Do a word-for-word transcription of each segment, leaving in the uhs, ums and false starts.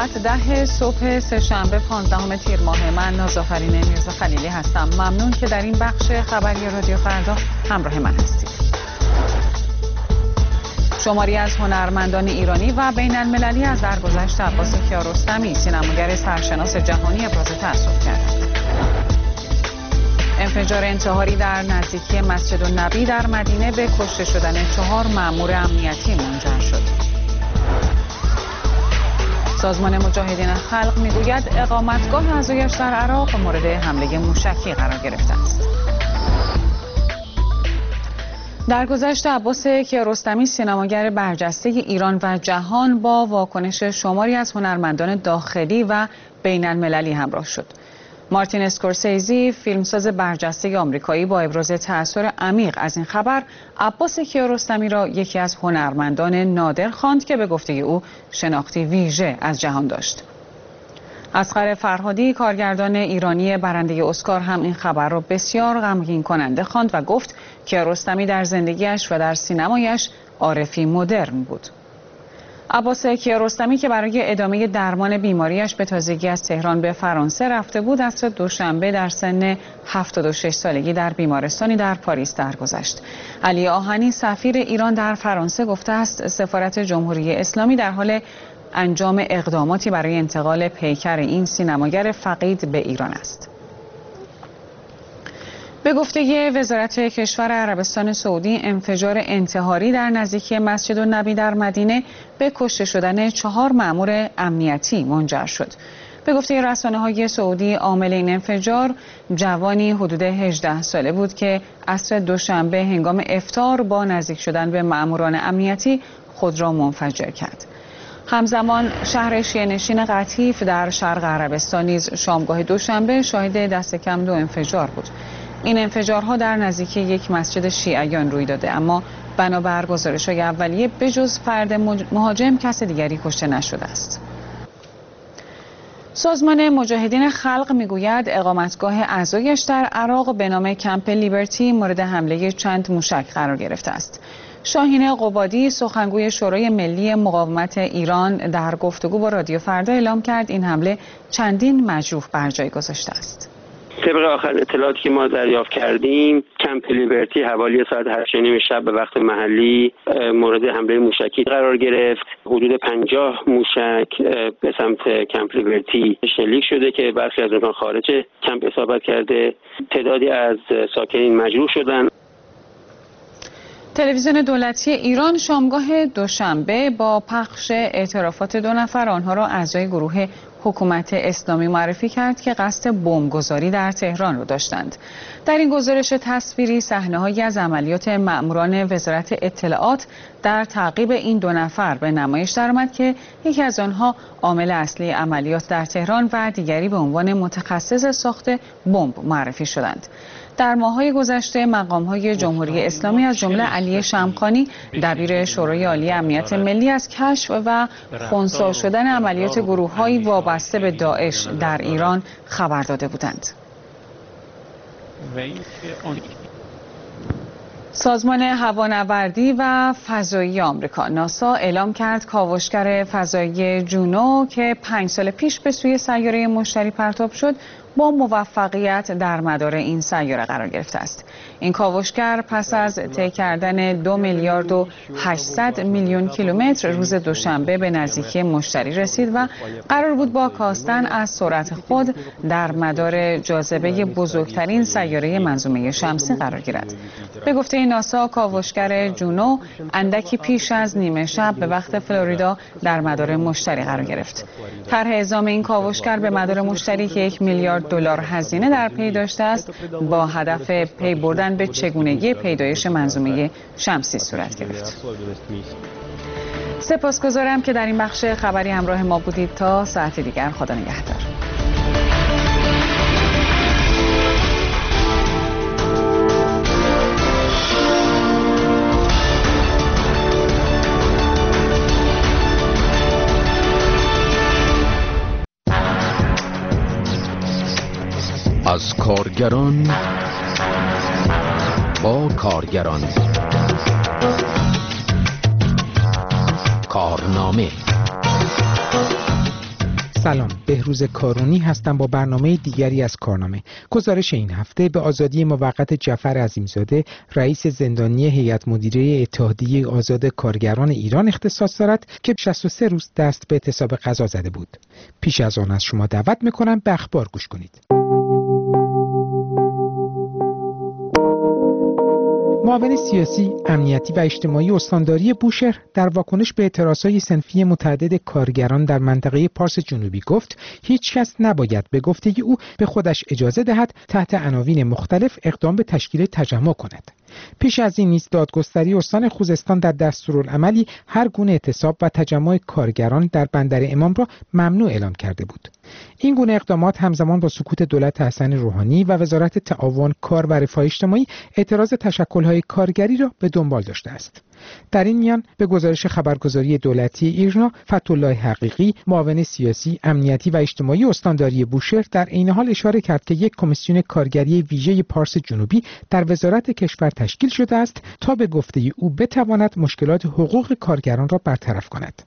ساعت ده صبح سه‌شنبه پانزدهم تیر ماه. من نازآفرین میرزا خلیلی هستم. ممنون که در این بخش خبری رادیو فردا همراه من هستید. شماری از هنرمندان ایرانی و بین المللی از درگذشت عباس کیارستمی سینماگر سرشناس جهانی ابراز تأسف کردند. انفجار انتحاری در نزدیکی مسجد النبی در مدینه به کشته شدن چهار مأمور امنیتی منجر شد. سازمان مجاهدین خلق میگوید اقامتگاه اعضایش در عراق مورد حمله موشکی قرار گرفته است. درگذشت عباس کیارستمی سینماگر برجسته ایران و جهان با واکنش شماری از هنرمندان داخلی و بین المللی همراه شد. مارتین اسکورسیزی، فیلمساز برجسته آمریکایی، با ابراز تأثیر عمیق از این خبر عباس کیارستمی را یکی از هنرمندان نادر خواند که به گفته او شناختی ویژه از جهان داشت. اصغر فرهادی، کارگردان ایرانی برنده اسکار، هم این خبر را بسیار غمگین کننده خواند و گفت کیارستمی در زندگیش و در سینمایش عارفی مدرن بود. عباس کیارستمی که برای ادامه درمان بیماریش به تازگی از تهران به فرانسه رفته بود، از دوشنبه در سن هفتاد و شش سالگی در بیمارستانی در پاریس درگذشت. علی آهنی، سفیر ایران در فرانسه، گفته است سفارت جمهوری اسلامی در حال انجام اقداماتی برای انتقال پیکر این سینماگر فقید به ایران است. به گفته وزارت کشور عربستان سعودی، انفجار انتحاری در نزدیکی مسجد النبی در مدینه به کشته شدن چهار مأمور امنیتی منجر شد. به گفته رسانه‌های سعودی، عامل این انفجار جوانی حدود هجده ساله بود که عصر دوشنبه هنگام افطار با نزدیک شدن به مأموران امنیتی خود را منفجر کرد. همزمان شهر شیعه‌نشین قطیف در شرق عربستان نیز شامگاه دوشنبه شاهد دست کم دو انفجار بود. این انفجارها در نزدیکی یک مسجد شیعیان روی داده، اما بنابر گزارش‌های اولیه بجز فرد مهاجم کس دیگری کشته نشده است. سازمان مجاهدین خلق میگوید اقامتگاه اعضایش در عراق به نام کمپ لیبرتی مورد حمله چند موشک قرار گرفته است. شاهین قبادی، سخنگوی شورای ملی مقاومت ایران، در گفتگو با رادیو فردا اعلام کرد این حمله چندین مجروح بر جای گذاشته است. طبق آخر اطلاعاتی که ما دریافت کردیم، کمپ لیبرتی حوالی ساعت هشت و نیم شب به وقت محلی مورد حمله موشکی قرار گرفت. حدود پنجاه موشک به سمت کمپ لیبرتی شلیک شده که برخی از آنها خارج کمپ اصابت کرده. تعدادی از ساکنین مجروح شدند. تلویزیون دولتی ایران شامگاه دوشنبه با پخش اعترافات دو نفر آنها را اعضای گروه حکومت اسلامی معرفی کرد که قصد بمبگذاری در تهران را داشتند. در این گزارش تصویری صحنه‌هایی از عملیات مأموران وزارت اطلاعات در تعقیب این دو نفر به نمایش درآمد که یکی از آنها عامل اصلی عملیات در تهران و دیگری به عنوان متخصص ساخت بمب معرفی شدند. در ماه‌های گذشته مقام‌های جمهوری اسلامی از جمله علی شمخانی، دبیر شورای عالی امنیت ملی، از کشف و خنثی شدن عملیات گروه‌های وابسته به داعش در ایران خبر داده بودند. سازمان هوانوردی و فضایی آمریکا ناسا اعلام کرد کاوشگر فضایی جونو که پنج سال پیش به سوی سیاره مشتری پرتاب شد با موفقیت در مدار این سیاره قرار گرفته است. این کاوشگر پس از طی کردن دو میلیارد و هشتصد میلیون کیلومتر روز دوشنبه به نزدیکی مشتری رسید و قرار بود با کاستن از سرعت خود در مدار جاذبه بزرگترین سیاره منظومه شمسی قرار گیرد. به گفته ناسا، کاوشگر جونو اندکی پیش از نیمه شب به وقت فلوریدا در مدار مشتری قرار گرفت. طرح اعزام این کاوشگر به مدار مشتری که یک میلیارد دلار هزینه در پی داشته است، با هدف پی بردن به چگونگی پیدایش منظومه شمسی صورت گرفت. سپاسگزارم که در این بخش خبری همراه ما بودید. تا ساعت دیگر، خدا نگهدار. از کارگران با کارگران، کارنامه سلام، بهروز کارونی هستم با برنامه دیگری از کارنامه. گزارش این هفته به آزادی موقت جعفر عظیمزاده، رئیس زندانی هیئت مدیره اتحادیه آزاد کارگران ایران اختصاص دارد که شصت و سه روز دست به اعتصاب قضا زده بود. پیش از آن از شما دعوت میکنم به اخبار گوش کنید. معاون سیاسی، امنیتی و اجتماعی استانداری بوشهر در واکنش به اعتراضهای صنفی متعدد کارگران در منطقه پارس جنوبی گفت هیچ کس نباید به گفته او به خودش اجازه دهد تحت عناوین مختلف اقدام به تشکیل تجمع کند. پیش از این نیز دادگستری استان خوزستان در دستورالعملی هر گونه اعتصاب و تجمع کارگران در بندر امام را ممنوع اعلام کرده بود. این گونه اقدامات همزمان با سکوت دولت حسن روحانی و وزارت تعاون، کار و رفاه اجتماعی اعتراض تشکل‌های کارگری را به دنبال داشته است. در این میان به گزارش خبرگزاری دولتی ایرنا، فتح‌الله حقیقی، معاون سیاسی، امنیتی و اجتماعی استانداری بوشهر در عین حال اشاره کرد که یک کمیسیون کارگری ویژه پارس جنوبی در وزارت کشور تشکیل شده است تا به گفته او بتواند مشکلات حقوق کارگران را برطرف کند.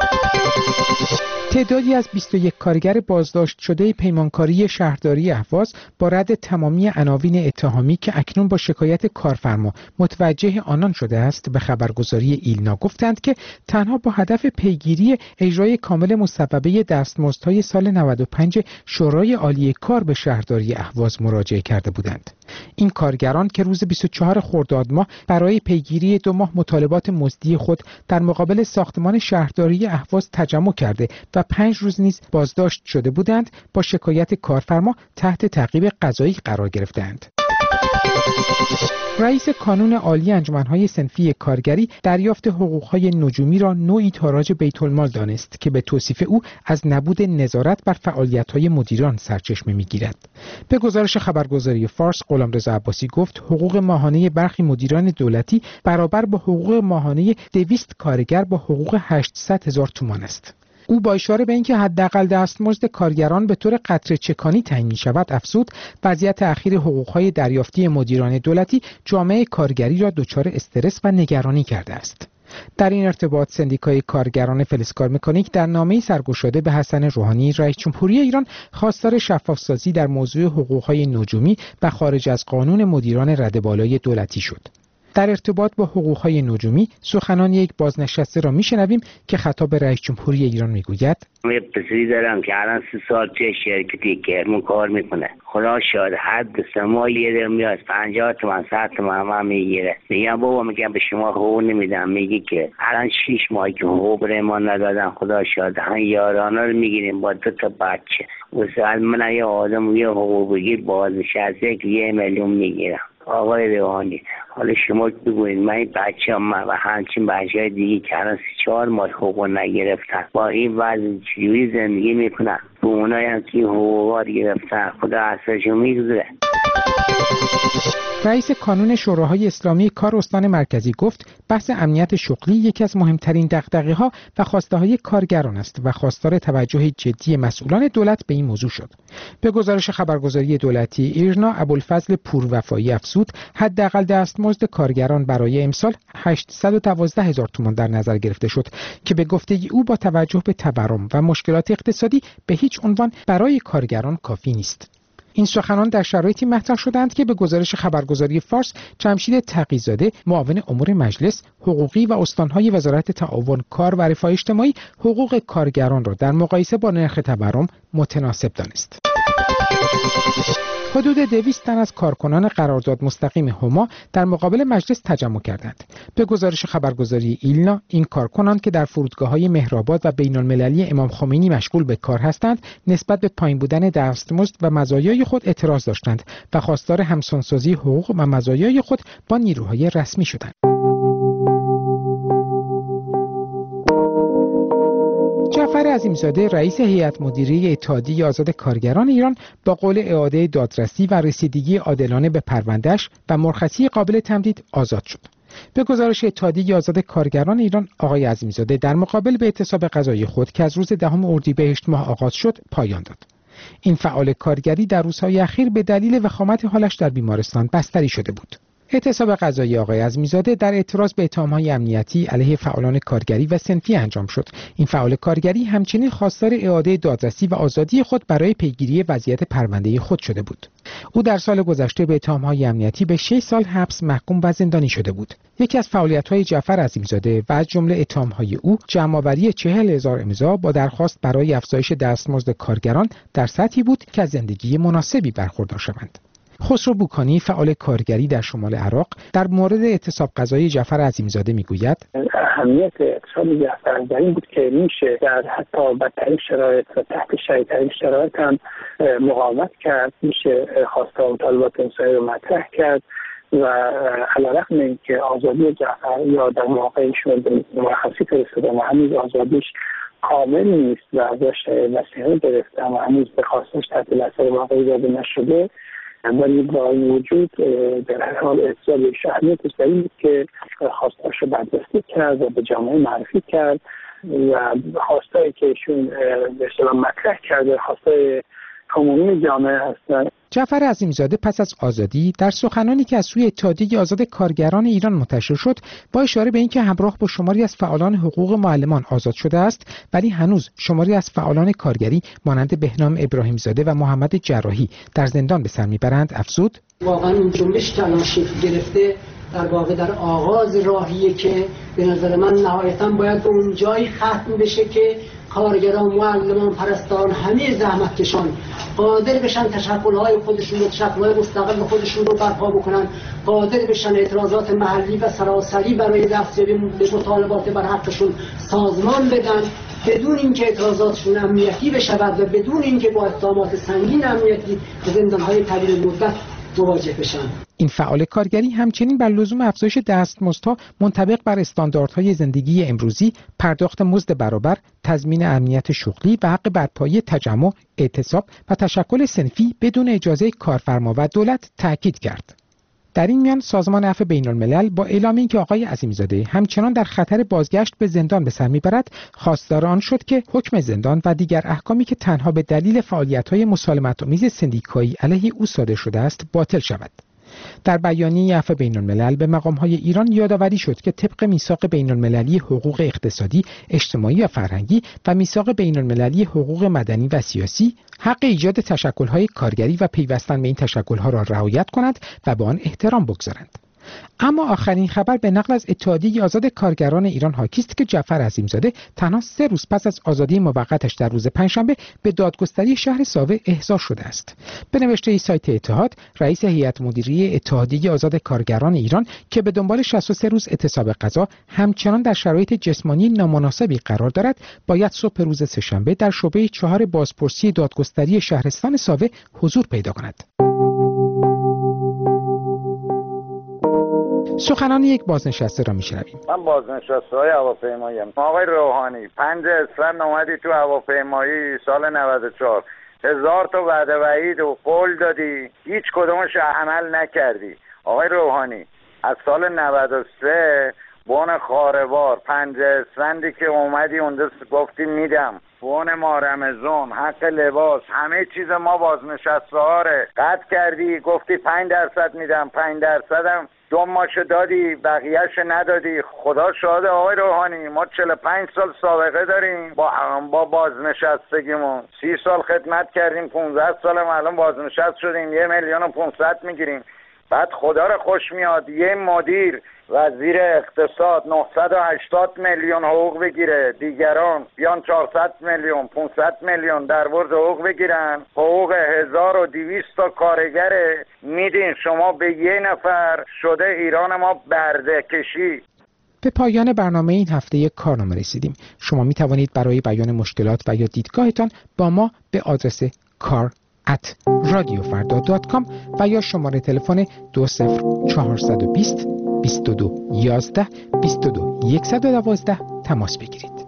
تعدادی از بیست و یک کارگر بازداشت شده پیمانکاری شهرداری اهواز با رد تمامی عناوین اتهامی که اکنون با شکایت کارفرما متوجه آنان شده است به خبرگزاری ایلنا گفتند که تنها با هدف پیگیری اجرای کامل مصوبه دستمزدهای سال نود و پنج شورای عالی کار به شهرداری اهواز مراجعه کرده بودند. این کارگران که روز بیست و چهارم خرداد ماه برای پیگیری دو ماه مطالبات مزدی خود در مقابل ساختمان شهرداری اهواز تجمع کرده و پنج روز نیز بازداشت شده بودند، با شکایت کارفرما تحت تعقیب قضایی قرار گرفتند. رئیس کانون عالی انجمن‌های صنفی کارگری دریافت حقوق‌های نجومی را نوعی تاراج بیت‌المال دانست که به توصیف او از نبود نظارت بر فعالیت‌های مدیران سرچشمه می‌گیرد. به گزارش خبرگزاری فارس، غلامرضا عباسی گفت حقوق ماهانه برخی مدیران دولتی برابر با حقوق ماهانه دویست کارگر با حقوق هشتصد هزار تومان است. او با اشاره به اینکه حداقل دستمزد کارگران به طور قطره چکانی تعیین می‌شود افزود وضعیت اخیر حقوق‌های دریافتی مدیران دولتی جامعه کارگری را دچار استرس و نگرانی کرده است. در این ارتباط سندیکای کارگران فلزکار مکانیک در نامه‌ای سرگشاده به حسن روحانی رئیس جمهوری ایران خواستار شفاف‌سازی در موضوع حقوق‌های نجومی و خارج از قانون مدیران رده بالای دولتی شد. در ارتباط با حقوق‌های نجومی سخنان یک بازنشسته را میشنویم که خطاب رئیس جمهوری ایران میگوید: یه پسری دارم که الان سی سال پیش شرکتی کرمون کار میکنه. خدا شاید حد سما یه در میاد پنجاه تومن صد تومن هم میگیره. میگم بابا، میگم به شما حقوق نمیدم. میگی که الان شیش ماهی که حقوق ما ندادن. خدا شاید هم یارانه رو میگیریم با دو تا بچه. واسه من یه آدم یه حقوق بگیر بازنشسته که یه میلیون میگیرم. آقای روحانی، حالا شما بگوید من این بچه هم و همچین بچه های دیگه که الان سی چهار ماه حقوق نگرفتن با این وضع چجوری زندگی میکنن؟ به اونایی هم که حقوقات گرفتن خدا اثرشون میگذره. رئیس کانون شوراهای اسلامی کار استان مرکزی گفت بحث امنیت شغلی یکی از مهمترین دغدغه‌ها و خواسته‌های کارگران است و خواستار توجه جدی مسئولان دولت به این موضوع شد. به گزارش خبرگزاری دولتی ایرنا، ابوالفضل پوروفایی افزود حداقل دستمزد کارگران برای امسال هشتصد و دوازده هزار تومان در نظر گرفته شد که به گفته او با توجه به تورم و مشکلات اقتصادی به هیچ عنوان برای کارگران کافی نیست. این سخنان در شرایطی مطرح شدند که به گزارش خبرگزاری فارس، جمشید تقی‌زاده، معاون امور مجلس، حقوقی و استانهای وزارت تعاون، کار و رفاه اجتماعی حقوق کارگران را در مقایسه با نرخ تورم متناسب دانست. حدود دویست تن از کارکنان قرارداد مستقیم هما در مقابل مجلس تجمع کردند. به گزارش خبرگزاری ایلنا، این کارکنان که در فرودگاه‌های مهرآباد و بین‌المللی امام خمینی مشغول به کار هستند، نسبت به پایین بودن دستمزد و مزایای خود اعتراض داشتند و خواستار همسانسازی حقوق و مزایای خود با نیروهای رسمی شدند. جعفر عظیمزاده، رئیس هیئت مدیره اتحادیه آزاد کارگران ایران، با قول اعاده دادرسی و رسیدگی عادلانه به پرونده‌اش و مرخصی قابل تمدید آزاد شد. به گزارش اتحادیه آزاد کارگران ایران، آقای عظیمزاده در مقابل به اعتصاب قضایی خود که از روز دهم اردیبهشت ماه آغاز شد پایان داد. این فعال کارگری در روزهای اخیر به دلیل وخامت حالش در بیمارستان بستری شده بود. اعتصاب غذایی آقای عظمیزاده در اعتراض به اتهام‌های امنیتی علیه فعالان کارگری و صنفی انجام شد. این فعال کارگری همچنین خواستار اعاده دادرسی و آزادی خود برای پیگیری وضعیت پرونده خود شده بود. او در سال گذشته به اتهام‌های امنیتی به شش سال حبس محکوم و زندانی شده بود. یکی از فعالیت‌های جعفر عظیمزاده و از جمله اتهام‌های او جمع‌آوری چهل هزار امضا با درخواست برای افزایش دستمزد کارگران در سطحی بود که از زندگی مناسبی برخوردار شوند. خسرو بوکانی فعال کارگری در شمال عراق در مورد اعتصاب غذایی جعفر عظیمزاده میگوید اهمیت اعتصاب جعفر در این بود که میشه در حتی بدترین شرایط و تحت شدیدترین شرایط هم مقاومت کرد، میشه خواستار و مطالبات انسانی رو مطرح کرد و علیرغم اینکه آزادی جعفر یا در واقع ایشون به مرخصی فرستاده و هنوز آزادیش کامل نیست و ازش نصیحت گرفته و هنوز به خواستش تحت تاثیر واقعی داده نشده، ولی با این وجود در هر حال اعتصاب اهمیتش در این بود که خواستاش رو بررسی کرد و به جامعه معرفی کرد و خواستایی که ایشون به اصطلاح مطرح کرده خواستای عمومی جامعه هستند. جعفر عظیمزاده پس از آزادی در سخنانی که از سوی اتحادیه آزاد کارگران ایران منتشر شد با اشاره به اینکه همراه با شماری از فعالان حقوق معلمان آزاد شده است، ولی هنوز شماری از فعالان کارگری مانند بهنام ابراهیمزاده و محمد جراحی در زندان به سر میبرند، افزود واقعا این جنبش که الان شکل گرفته در واقع در آغاز راهیه که به نظر من نهایتاً باید به اون جایی ختم بشه که کارگران، معلمان، پرستاران، همه زحمتکشان قادر بشن تشکل‌های خودشون رو، تشکل‌های مستقل خودشون رو برپا بکنن، قادر بشن اعتراضات محلی و سراسری برای دستیابی به مطالبات بر حقشون سازمان بدن، بدون اینکه اعتراضاتشون امنیتی بشود و بدون اینکه با اتهامات سنگین امنیتی به زندان‌های طویل مدت مواجه بشن. این فعال کارگری همچنین بر لزوم افزایش دستمزدها منطبق بر استانداردهای زندگی امروزی، پرداخت مزد برابر، تضمین امنیت شغلی و حق برپایی تجمع، اعتصاب و تشکل صنفی بدون اجازه کارفرما و دولت تاکید کرد. در این میان سازمان عفو بین‌الملل با اعلام اینکه آقای عظیمزاده همچنان در خطر بازگشت به زندان به سر میبرد، خواستار آن شد که حکم زندان و دیگر احکامی که تنها به دلیل فعالیت‌های مسالمت‌آمیز سندیکایی علیه او صادر شده است باطل شود. در بیانیه عفو بین‌الملل به مقام‌های ایران یادآوری شد که طبق میثاق بین‌المللی حقوق اقتصادی، اجتماعی و فرهنگی و میثاق بین‌المللی حقوق مدنی و سیاسی، حق ایجاد تشکل‌های کارگری و پیوستن به این تشکل‌ها را رعایت کنند و به آن احترام بگذارند. اما آخرین خبر به نقل از اتحادیه آزاد کارگران ایران حاکی است که جعفر عظیمزاده تنها سه روز پس از آزادی موقتش در روز پنجشنبه به دادگستری شهر ساوه احضار شده است. به نوشته سایت اتحاد، رئیس هیئت مدیره اتحادیه آزاد کارگران ایران که به دنبال شصت و سه روز اعتصاب غذا همچنان در شرایط جسمانی نامناسبی قرار دارد، باید صبح روز سه‌شنبه در شعبه چهار بازپرسی دادگستری شهرستان ساوه حضور پیدا کند. سخنان یک بازنشسته را میشنویم. من بازنشسته های هواپیمایی ام. آقای روحانی، پنج اسفند اومدی تو هواپیمایی سال نود و چهار، هزار تا وعده وعید و قول دادی، هیچ کدومش عمل نکردی. آقای روحانی، از سال نود و سه بون خاروار پنج اسفندی که اومدی اونجا گفتی میدم، بون ما رمزون، حق لباس، همه چیز ما بازنشسته هاره قطع کردی، گفتی پنج درصد میدم، پنج درصدم دو ماشه دادی، بقیهش ندادی. خدا شاهد آقای روحانی، ما چهل و پنج سال سابقه داریم با با بازنشستگیمون، سی سال خدمت کردیم، پانزده سال الان بازنشست شدیم، یه میلیون و پانصد میگیریم. بعد خدا رو خوش میاد یه مدیر وزیر اقتصاد نهصد و هشتاد میلیون حقوق بگیره، دیگران بیان چهارصد میلیون پانصد میلیون در ورد حقوق بگیرن، حقوق هزار و دویست تا کارگره میدین شما به یه نفر. شده ایران ما برده کشی. به پایان برنامه این هفته کارنامه رسیدیم. شما می توانید برای بیان مشکلات و یا دیدگاهتان با ما به آدرس کار ات رادیو فردا دات کام و یا شماره تلفن دو صفر چهارصد و بیست بیست و دو یازده بیست و دو صد و دوازده تماس بگیرید.